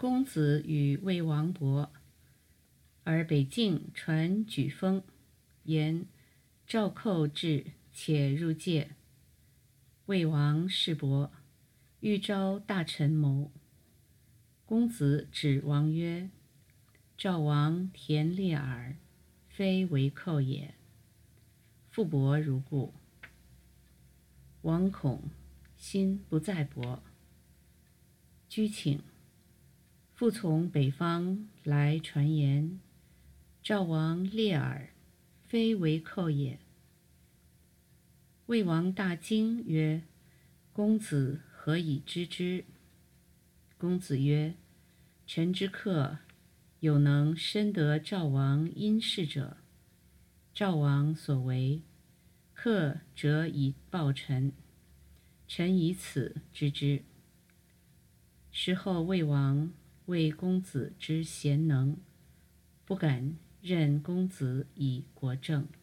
公子与魏王伯，而北境传举风，言赵寇至，且入界。魏王视伯，欲招大臣谋。公子指王曰：赵王田猎耳，非为寇也。复伯如故。王恐，心不在伯。居请。复从北方来传言，赵王猎耳，非为寇也。魏王大惊曰：公子何以知之？公子曰：臣之客，有能深得赵王因事者。赵王所为，客者以报臣，臣以此知之。时后魏王谓公子之贤能，不敢任公子以国政。